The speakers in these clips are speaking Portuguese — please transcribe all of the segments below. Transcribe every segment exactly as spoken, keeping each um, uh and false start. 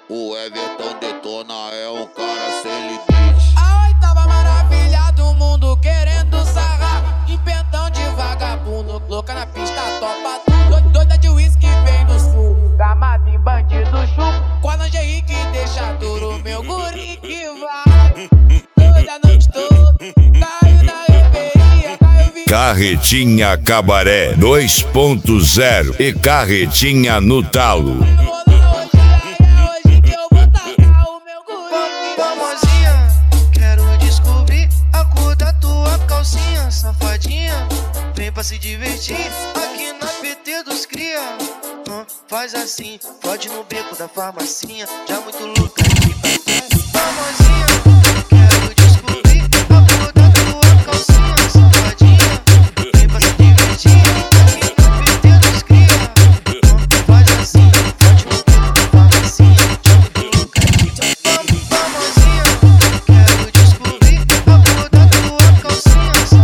O Everton Detona é um cara sem limite. A oitava maravilha do mundo querendo sarrar. Em pentão de vagabundo, louca na pista, topa tudo. Doida de uísque vem no sul, gamado em bandido chupo. Com a lingerie que deixa duro, meu guri que vai. Toda noite toda, caiu na reveria, caiu vi... Carretinha Cabaré dois ponto zero e Carretinha no Talo. Safadinha, vem pra se divertir aqui na P T dos cria. Hum, faz assim, pode no beco da farmacinha, já muito louca aqui pra famosinha. Quero descobrir a cor da tua calcinha. Safadinha, vem pra se divertir aqui na P T dos cria. Hum, faz assim, pode no beco da farmacinha, já muito louca aqui pra famosinha. Quero descobrir a cor da tua calcinha.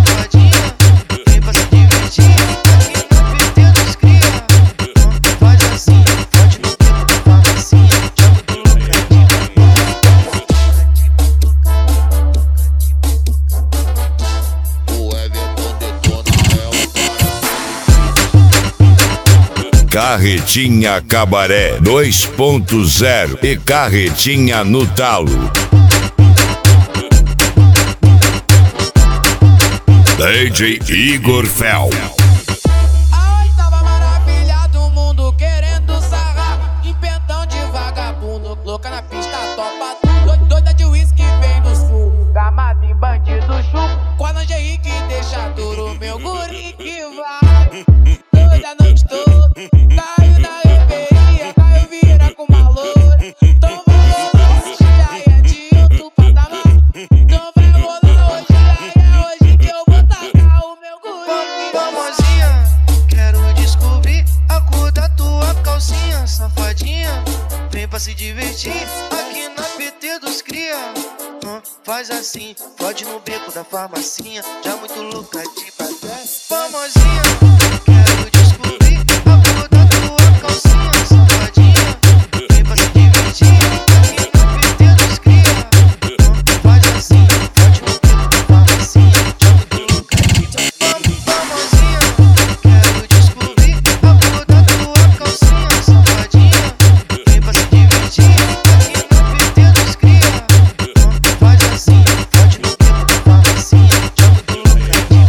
Carretinha Cabaré dois ponto zero e Carretinha no Talo. D J Igor Fel. A oitava maravilha do mundo querendo sarrar. Em pentão de vagabundo, louca na pista, topa tudo. Doida de uísque vem no sul, gamado em bandido chupo. Com a lingerie que deixa duro, meu guri que vai. Toda noite toda, caiu na reveria, caiu vira com uma loura. Então vai rolar hoje, já é de outro patamar. Então vai rolar hoje, já é hoje que eu vou tacar o meu guri. Famosinha, quero descobrir a cor da tua calcinha. Safadinha, vem pra se divertir aqui na P T dos cria. Hum, faz assim, pode no beco da farmacinha, já muito louca de pra trás. Famosinha, quero descobrir a cor da tua calcinha. Safadinha, vem pra se divertir aqui na P T dos cria. Hum, faz assim, pode no beco da farmacinha, já muito louca de famosinha. Quero descobrir a cor da tua calcinha. Safadinha, vem pra se divertir aqui na P T dos cria. Hum, faz assim, pode no beco da farmacinha, já muito louca de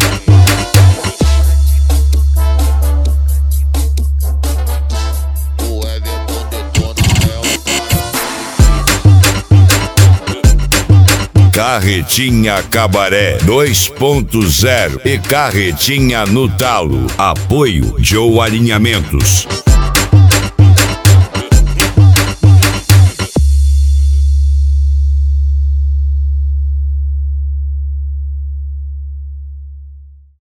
Carretinha Cabaré dois ponto zero e Carretinha no Talo. Apoio Joe Alinhamentos.